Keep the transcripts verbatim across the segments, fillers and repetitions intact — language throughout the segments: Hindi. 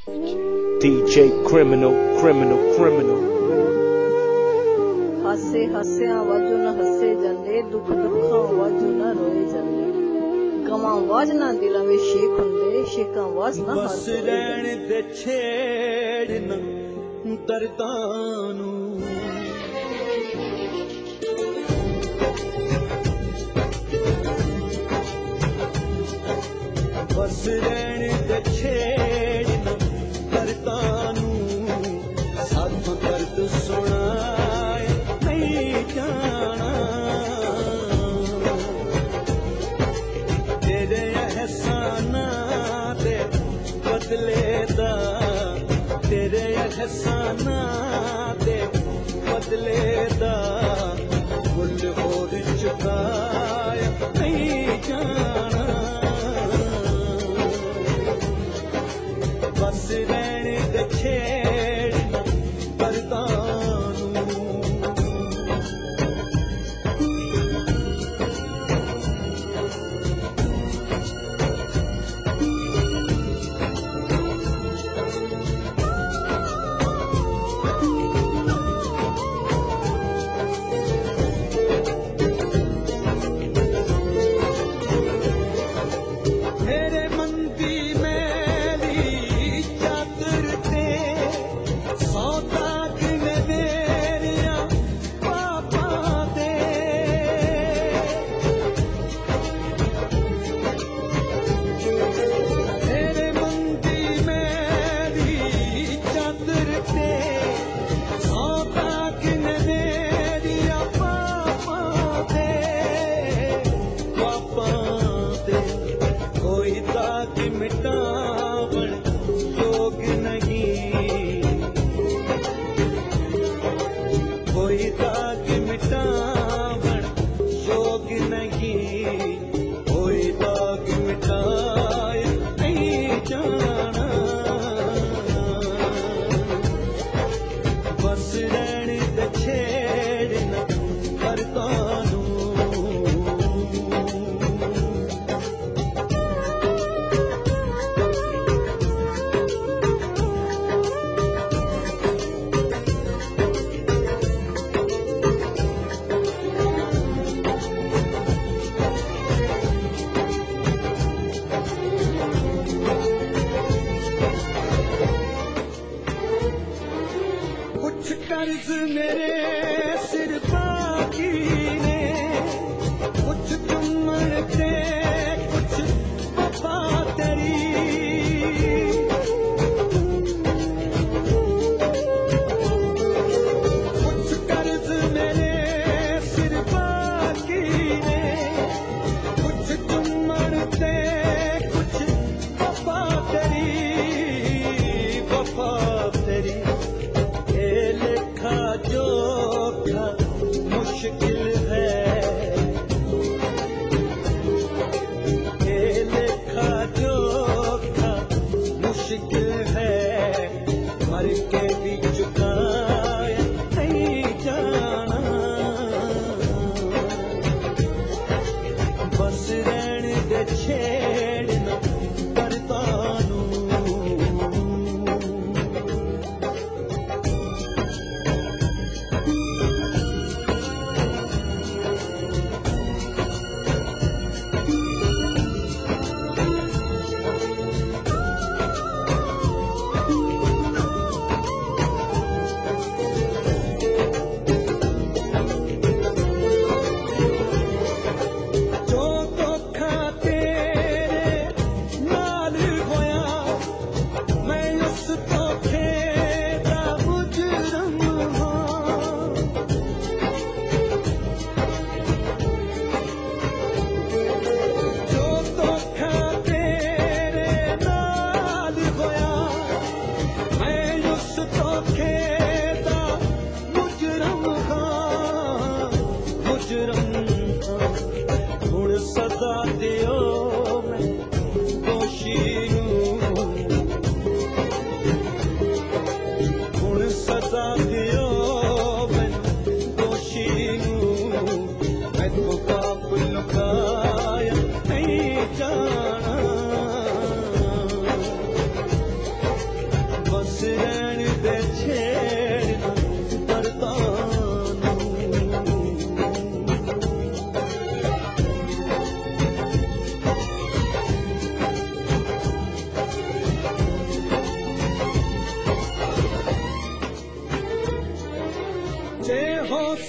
D J Criminal, Criminal, Criminal. हासे हासे आवाजों न हसे जांदे, दुख दुखा आवाजों न रोए जांदे, गमा आवाज ना दिला में शेख हुंदे, शेख आवाज ना हार बस रहन दे छेड़ना दर्दां नू, बस रहन दे छेड़ना दर्दां नू, साथों दर्द सुनाए नहीं जाना, तेरे एहसाना दे बदले दा, तेरे एहसाना दे बदले दा मुल होर चुकाया नहीं जाना, बस रहन दे छेड़ना दर्दां नू। मेरे मन दी मैली चादर ते सौ दाग ने मेरिया पापा दे, मेरे मन दी मैली चादर ते सौ दाग ने मेरिया पापा दे, पापा दे कोई दाग मिटावन योग नहीं, कोई दाग मिटावन योग नहीं, कोई दाग मिटाए नहीं जाना, बस रहन दे छेड़ना दर्दां नू। कुछ कर्ज मेरे सिर बाकी ने, कुछ चुम्मन ते कुछ वफा तेरी, कुछ कर्ज मेरे सिर बाकी ने, कुछ चुम्मन ते कुछ वफा तेरी, वफा तेरी ये लेखा जोखा मुश्किल है, ये लेखा जोखा मुश्किल है, मर के भी चुकाया नहीं जाना, बस रहन दे छेड़ना दर्दां नू।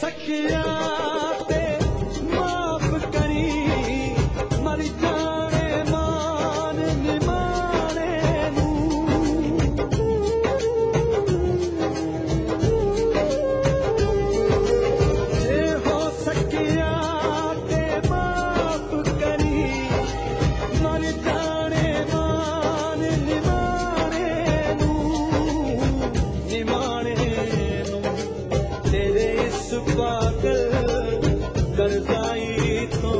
सकिया ते माफ करी मर जाने मान निमाने नू जे हो सकिया ते माफ करी मर जाने मान निमाने नू निमाने नू तेरे इस पागल करदाई तो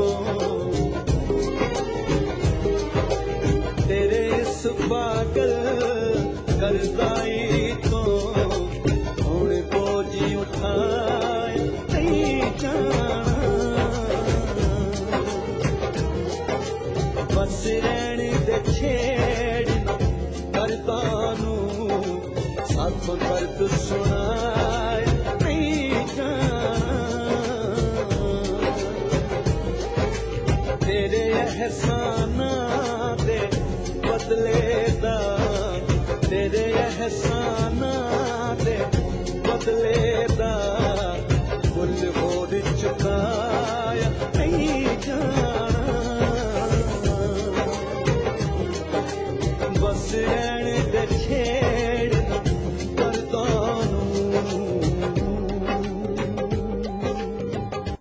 तेरे इस पागल करदाई तो हुण बोझी उठाए नहीं जाना बस रहण दे छेड़ करदा नू सब दर्द सुनाए नहीं जाना तेरे एहसानां दे बदले दा तेरे एहसानां दे बदले